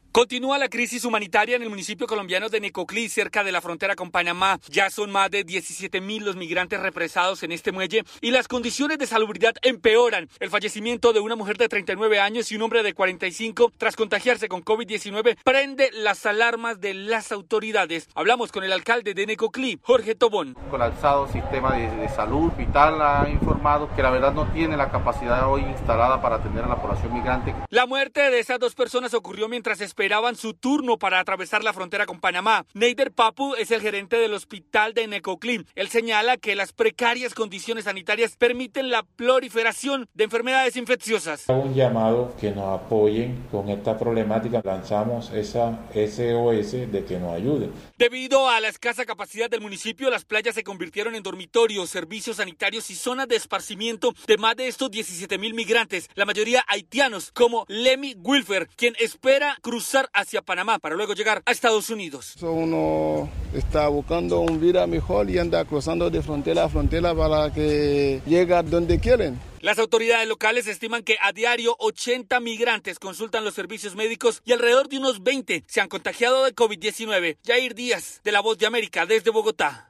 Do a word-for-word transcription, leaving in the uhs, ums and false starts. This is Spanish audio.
Continúa la crisis humanitaria en el municipio colombiano de Necoclí, cerca de la frontera con Panamá. Ya son más de diecisiete mil los migrantes represados en este muelle y las condiciones de salubridad empeoran. El fallecimiento de una mujer de treinta y nueve años y un hombre de cuarenta y cinco tras contagiarse con COVID diecinueve prende las alarmas de las autoridades. Hablamos con el alcalde de Necoclí, Jorge Tobón. Colapsado sistema de, de salud vital ha informado que la verdad no tiene la capacidad hoy instalada para atender a la población migrante. La muerte de esas dos personas ocurrió mientras esperaban su turno para atravesar la frontera con Panamá. Neider Papu es el gerente del hospital de Necoclí. Él señala que las precarias condiciones sanitarias permiten la proliferación de enfermedades infecciosas. Un llamado que nos apoyen con esta problemática. Lanzamos esa S O S de que nos ayuden. Debido a la escasa capacidad del municipio, las playas se convirtieron en dormitorios, servicios sanitarios y zonas de esparcimiento de más de estos diecisiete mil migrantes, la mayoría haitianos, como Lemmy Wilfer, quien espera cruzar hacia Panamá para luego llegar a Estados Unidos. Uno está buscando una vida mejor y anda cruzando de frontera a frontera para que llegue a donde quieren. Las autoridades locales estiman que a diario ochenta migrantes consultan los servicios médicos y alrededor de unos veinte se han contagiado de COVID diecinueve. Yair Díaz, de La Voz de América, desde Bogotá.